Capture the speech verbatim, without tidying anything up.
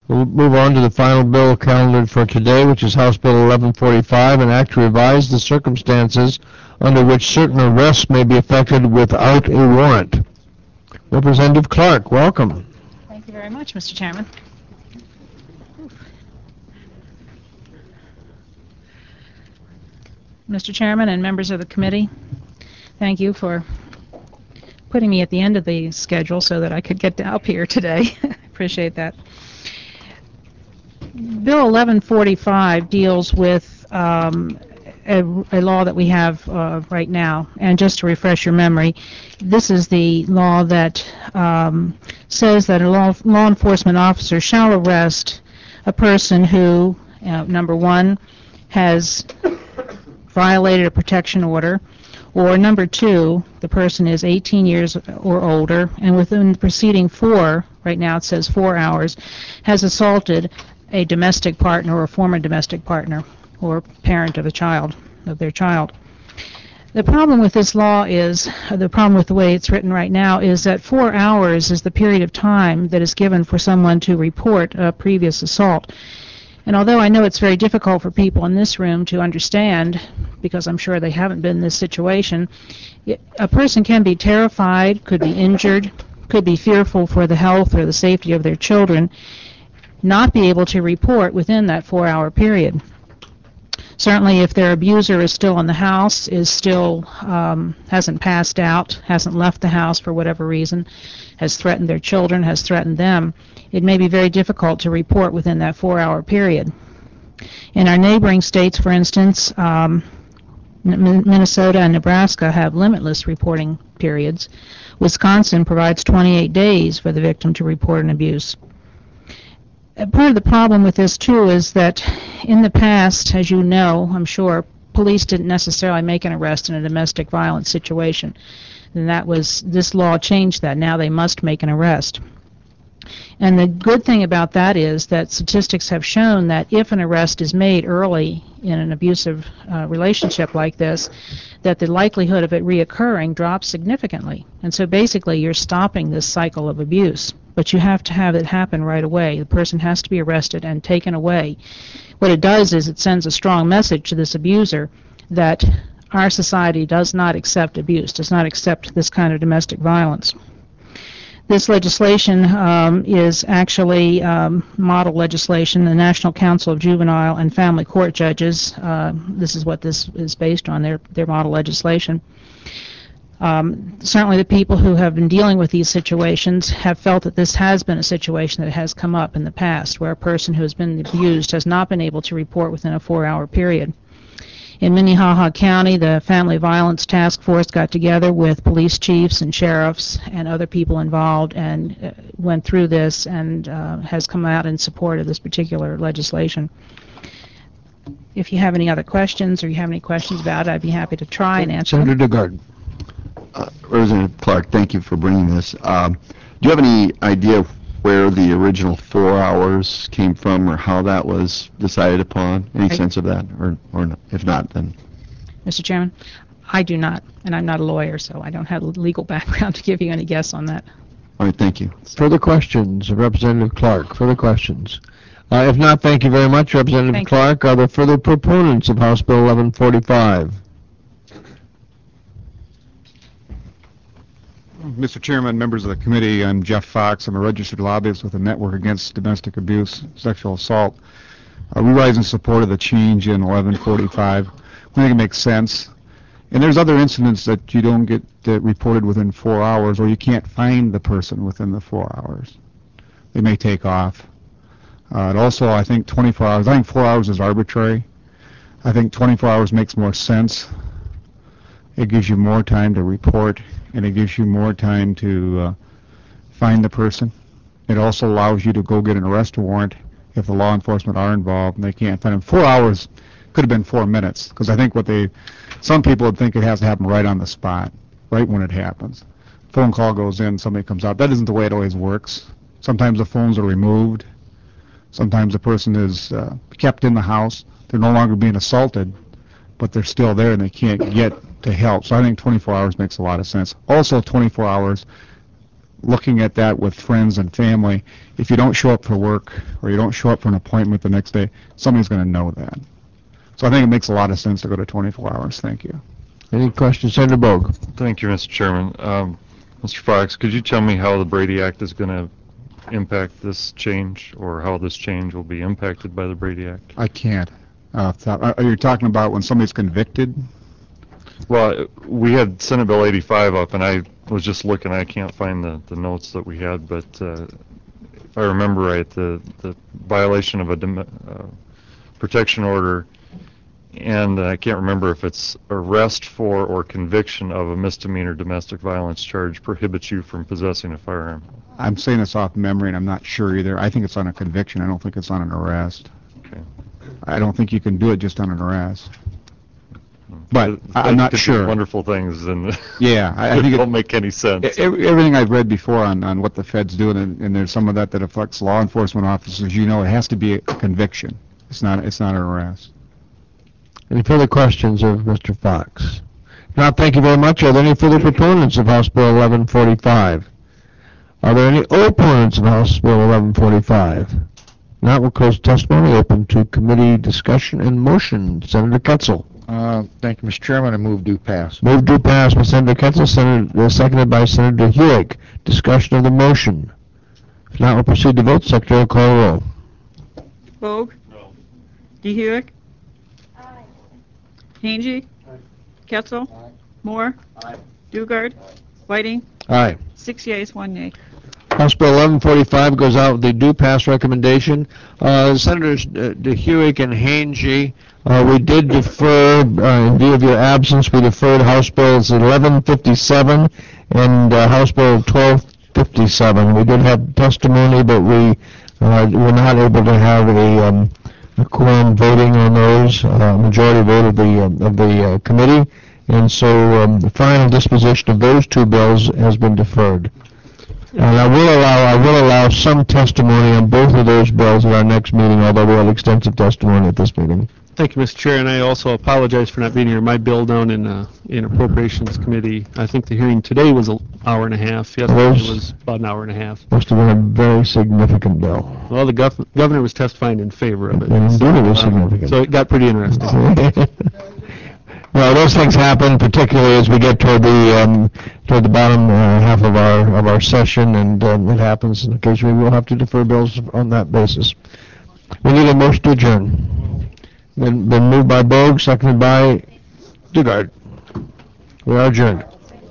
We'll move on to the final bill calendared for today, which is House Bill eleven forty-five, an act to revise the circumstances under which certain arrests may be effected without a warrant. Representative Clark, welcome. Thank you very much, Mister Chairman. Mister Chairman and members of the committee, thank you for putting me at the end of the schedule so that I could get up here today. Appreciate that. Bill eleven forty-five deals with um, a, a law that we have uh, right now, and just to refresh your memory, this is the law that um, says that a law, law enforcement officer shall arrest a person who, uh, number one, has violated a protection order, or number two, the person is eighteen years or older, and within the preceding four, right now it says four hours, has assaulted a domestic partner or a former domestic partner or parent of a child, of their child. The problem with this law is, the problem with the way it's written right now, is that four hours is the period of time that is given for someone to report a previous assault. And although I know it's very difficult for people in this room to understand, because I'm sure they haven't been in this situation, a person can be terrified, could be injured, could be fearful for the health or the safety of their children, not be able to report within that four-hour period. Certainly if their abuser is still in the house, is still um, hasn't passed out, hasn't left the house for whatever reason, has threatened their children, has threatened them, it may be very difficult to report within that four-hour period. In our neighboring states, for instance, um, Minnesota and Nebraska have limitless reporting periods. Wisconsin provides twenty-eight days for the victim to report an abuse. Part of the problem with this, too, is that in the past, as you know, I'm sure, police didn't necessarily make an arrest in a domestic violence situation. And that was, this law changed that. Now they must make an arrest. And the good thing about that is that statistics have shown that if an arrest is made early in an abusive uh, relationship like this, that the likelihood of it reoccurring drops significantly. And so basically you're stopping this cycle of abuse. But you have to have it happen right away. The person has to be arrested and taken away. What it does is it sends a strong message to this abuser that our society does not accept abuse, does not accept this kind of domestic violence. This legislation um, is actually um, model legislation. The National Council of Juvenile and Family Court Judges, uh, this is what this is based on, their, their model legislation. Um, certainly the people who have been dealing with these situations have felt that this has been a situation that has come up in the past, where a person who has been abused has not been able to report within a four-hour period. In Minnehaha County, the Family Violence Task Force got together with police chiefs and sheriffs and other people involved and uh, went through this and uh, has come out in support of this particular legislation. If you have any other questions or you have any questions about it, I'd be happy to try and answer them. Senator DeGard. Uh, Representative Clark, thank you for bringing this. Um, do you have any idea where the original four hours came from or how that was decided upon? Any I, sense of that? Or, or not? If not, then? Mister Chairman, I do not, and I'm not a lawyer, so I don't have a legal background to give you any guess on that. All right, thank you. Further questions, Representative Clark? Further questions? Uh, if not, thank you very much, Representative thank Clark. You. Are there further proponents of House Bill eleven forty-five? Mister Chairman, members of the committee, I'm Jeff Fox. I'm a registered lobbyist with the Network Against Domestic Abuse, Sexual Assault. Uh, we rise in support of the change in eleven forty-five. We think it makes sense. And there's other incidents that you don't get uh, reported within four hours, or you can't find the person within the four hours. They may take off. Uh, and also, I think twenty-four hours, I think four hours is arbitrary. I think twenty-four hours makes more sense. It gives you more time to report, and it gives you more time to uh, find the person. It also allows you to go get an arrest warrant if the law enforcement are involved and they can't find them. Four hours could have been four minutes, because I think what they, some people would think it has to happen right on the spot, right when it happens. Phone call goes in, somebody comes out. That isn't the way it always works. Sometimes the phones are removed. Sometimes the person is uh, kept in the house. They're no longer being assaulted, but they're still there and they can't get to help. So I think twenty-four hours makes a lot of sense. Also, twenty-four hours looking at that with friends and family, if you don't show up for work or you don't show up for an appointment the next day, somebody's going to know that. So I think it makes a lot of sense to go to twenty-four hours. Thank you. Any questions, Senator Bogue? Thank you, Mister Chairman. Um, Mister Fox, could you tell me how the Brady Act is going to impact this change, or how this change will be impacted by the Brady Act? I can't. Uh, th- are you talking about when somebody's convicted? Well, we had Senate Bill eighty-five up, and I was just looking. I can't find the, the notes that we had, but uh, if I remember right, the, the violation of a dom- uh, protection order, and I can't remember if it's arrest for or conviction of a misdemeanor domestic violence charge prohibits you from possessing a firearm. I'm saying this off memory, and I'm not sure either. I think it's on a conviction. I don't think it's on an arrest. Okay. I don't think you can do it just on an arrest. But That I'm not could be sure. Wonderful things, and Yeah, I, I it think don't it, make any sense. e- everything I've read before on, on what the Fed's doing, and, and there's some of that that affects law enforcement officers. You know, it has to be a conviction. It's not. It's not an arrest. Any further questions of Mister Fox? If not, thank you very much. Are there any further proponents of House Bill eleven forty-five? Are there any opponents of House Bill eleven forty-five? Not, we'll close testimony, open to committee discussion and motion. Senator Ketzel. Uh, Thank you, Mister Chairman. I move do pass. Move to pass by Senator Ketzel, Senator, uh, seconded by Senator Hewitt. Discussion of the motion. If not, we'll proceed to vote. Secretary will call the roll. Vogue. No. DeHuick. Hangy. Ketzel. Moore. Dugard. Whiting. Aye. Six yeas, one nay. House Bill eleven forty-five goes out with the do pass recommendation. Uh, Senators uh, DeHuick and Hangy, uh, we did defer, uh, in view of your absence, we deferred House Bills eleven fifty-seven and uh, House Bill twelve fifty-seven. We did have testimony, but we uh, were not able to have a, um, a quorum voting on those, uh, majority vote of the uh, of the uh, committee, and so um, the final disposition of those two bills has been deferred. And I will allow I will allow some testimony on both of those bills at our next meeting, although we have extensive testimony at this meeting. Thank you, Mister Chair, and I also apologize for not being here. My bill down in uh, in Appropriations Committee, I think the hearing today was an hour and a half. Yesterday Those- was about an hour and a half. Must have been a very significant bill. Well, the gov- governor was testifying in favor of it. And indeed it was uh, significant. So it got pretty interesting. Well, those things happen, particularly as we get toward the um, toward the bottom uh, half of our of our session, and um, it happens. And occasionally we'll have to defer bills on that basis. We need a motion to adjourn. Been, been moved by Bogue, seconded by Dugard. We are adjourned.